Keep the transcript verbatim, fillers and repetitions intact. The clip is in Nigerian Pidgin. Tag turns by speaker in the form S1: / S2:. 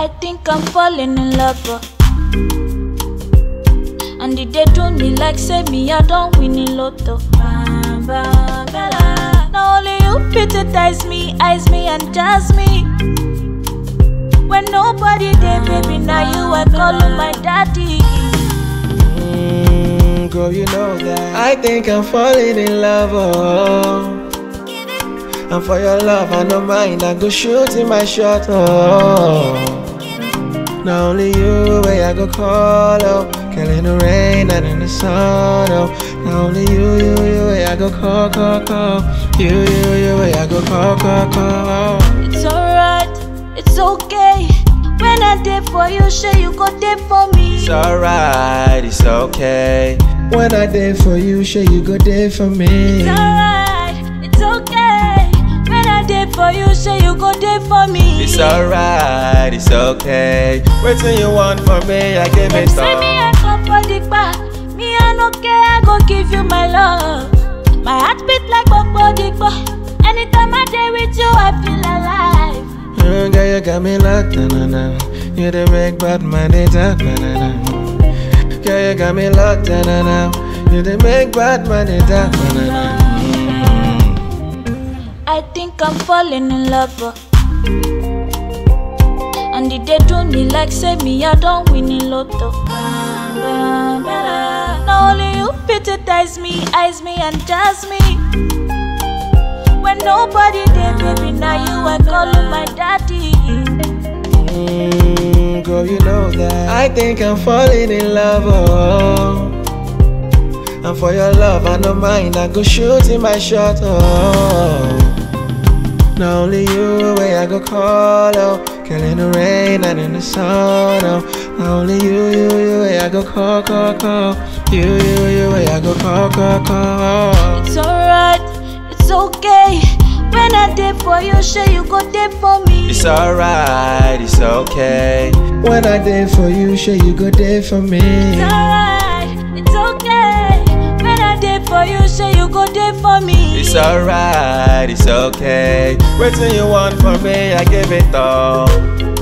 S1: I think I'm falling in love. uh. And the day do me like say me I don't win in lotto. Bam, bam, bella. Now only you hypnotize me, eyes me and jazz me. When nobody there, baby, now you I call you my daddy.
S2: Mm, girl, you know that I think I'm falling in love, oh. And for your love, I don't mind, I go shoot in my shot, oh. Not only you, where I go call, oh. Girl, in the rain and in the sun, oh. Not only you, you, you, where I go call, call, call. You, you, you, where I go call, call, call.
S1: It's alright, it's okay. When I did for you, sure you go there for me.
S2: It's alright, it's okay. When I did for you, sure you go there for me.
S1: It's alright, it's okay. When I did for you, sure you go there for me.
S2: It's alright, it's okay. Waiting you want for me, I give
S1: Them
S2: it
S1: say me
S2: all.
S1: I go for the bar. Me I no care, I go give you my love. My heart beat like Bobo Digbo. Anytime I day with you, I feel alive.
S2: Mm, girl, you got me locked, na na na. You the make bad man they talk, na na na. Girl, you got me locked, na na na. You the make bad man they talk, na na na.
S1: I think I'm falling in love. uh. And the day do me like say me I don't win in lotto. Bam, bam, bella. Now only you hypnotize me, eyes me and jazz me. When nobody there, baby, now you I call you my daddy.
S2: Mm, girl, you know that I think I'm falling in love, oh. And for your love, I don't mind, I go shoot in my shot, oh. Not only you, where I go call, oh. Girl, in the rain and in the sun, oh. Not only you, you, you, where I go call, call, call. You, you, you, where I go call, call, call.
S1: It's alright, it's okay. When I did for you, sure you go there for me.
S2: It's alright, it's okay. When I did for you, sure you go there for me.
S1: It's alright, it's okay. When I did for you, sure you go there for me.
S2: It's alright, it's okay. Waiting you want for me, I give it all.